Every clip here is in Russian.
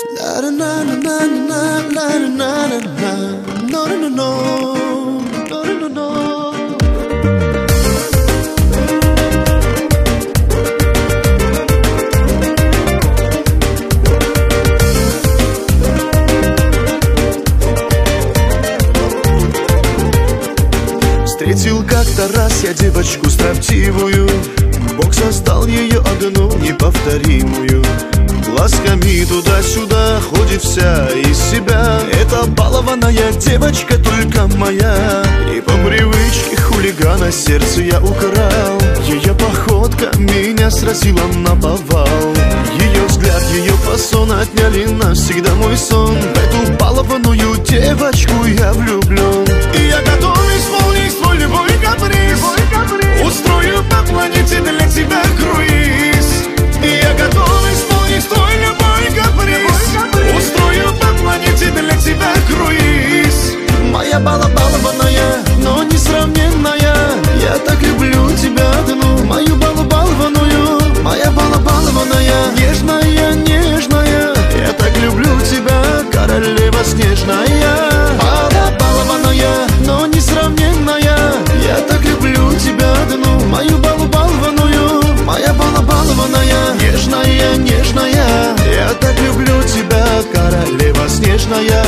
Встретил как-то раз я девочку строптивую. Бог создал ее одну неповторимую. Глазками туда-сюда ходит вся из себя. Эта балованная девочка только моя. И по привычке хулигана сердце я украл. Ее походка меня сразила наповал. Ее взгляд, ее фасон отняли навсегда мой сон. В эту балованную девочку я влюблен. И я готов исполнить свой любой каприз. Устрою по планете для тебя круиз. И я готов исполнить твой любой каприз. Устрою по планете для тебя круиз. Моя балованная, но несравненная. Я так люблю тебя одну, мою балованную. Моя балованная, нежная, нежная. Я так люблю тебя, королева снежная. Балованная, но несравненная. Я так люблю тебя одну, мою балованную. Моя балованная, нежная, нежная. Я так люблю тебя, королева снежная.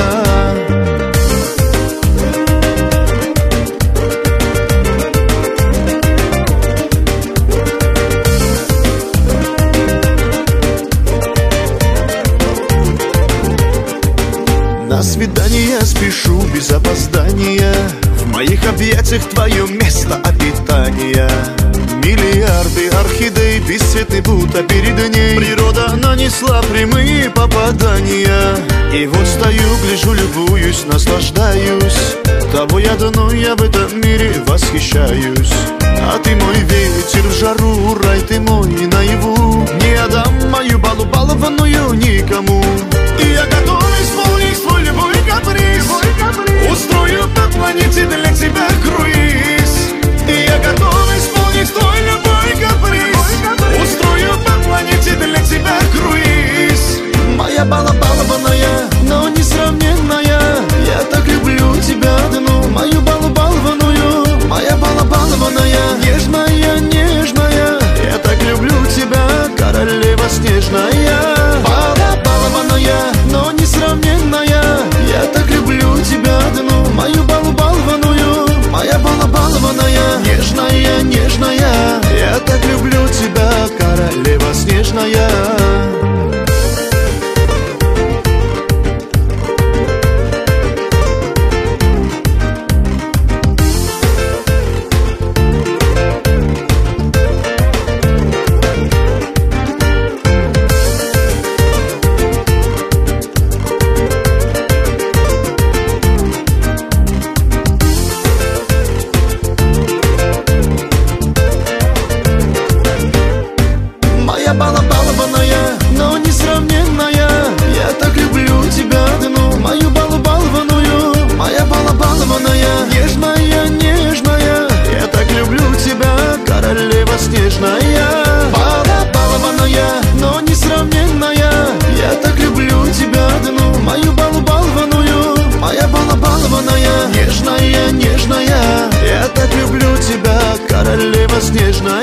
На свидание спешу без опоздания. В моих объятиях твое место обитания. Миллиарды орхидей, бесцветный Будда перед ней. Природа нанесла прямые попадания. И вот стою, гляжу, любуюсь, наслаждаюсь. Тобой одной я в этом мире восхищаюсь. А ты мой ветер в жару, рай ты мой наяву. Не отдам мою балованную никому. И я готов исполнить свой любой каприз. Устрою по планете для тебя круиз. И я готов исполнить твой любой каприз. Устрою по планете для тебя круиз. Моя балованная, но несравненная. Я так люблю тебя одну, мою балованную. Моя балованная, нежная, нежная. Я так люблю тебя, королева снежная. Балованная, но несравненная. Я так люблю тебя одну, мою балованную. Моя балованная, нежная, нежная. Я так люблю тебя, королева снежная. Балованная, но несравненная. Я так люблю тебя одну, мою балованную. Моя балованная, нежная, нежная. Я так люблю тебя, королева снежная. Балованная, но несравненная. Я так люблю тебя одну, мою балованную. Моя балованная, нежная, нежная. Я так люблю тебя, королева снежная.